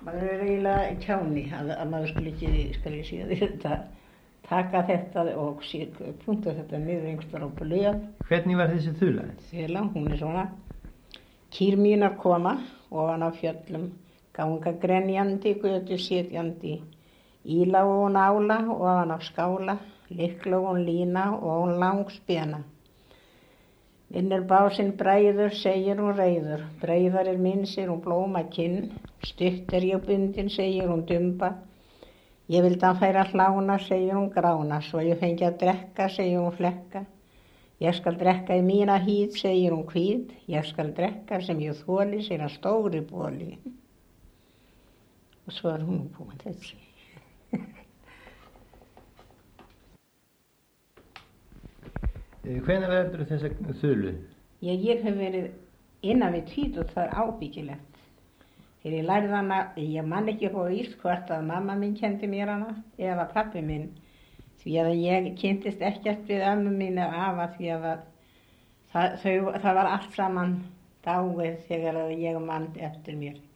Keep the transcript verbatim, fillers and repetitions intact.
Maður er eiginlega kjáni að, að maður skul ekki, skal ég segja þetta, taka þetta og punta þetta niður einhverstaðar á blöð. Hvernig var þessi þula? Þula, hún er svona. Kýr mínar koma ofan á fjöllum, ganga grenjandi, götu sitjandi, íla og hún ála ofan á skála, likla og hún lína og hún langspjana. Minn er básinn breiður, segir hún reiður, breiðar er minn, segir hún blóma kinn, stutt er ég bundin, segir hún dumba, ég vildi hann færa hlána, segir hún grána, svo ég fengi að drekka, segir hún flekka, ég skal drekka í mína hýð, segir hún hvít, ég skal drekka sem ég þóli, segir hann stóri bóli. Og svo er hún búin þessi. Hvenær verður þessa þulu? Já, ég hef verið innan við tvít og það er ábyggilegt. Þegar ég lærði hana, ég man ekki á víst hvort að mamma mín kendi mér hana eða pabbi minn. Því að ég kynntist ekkert við ömmu mín eða afa því að það, þau, það var allt saman dáið þegar ég man eftir mér.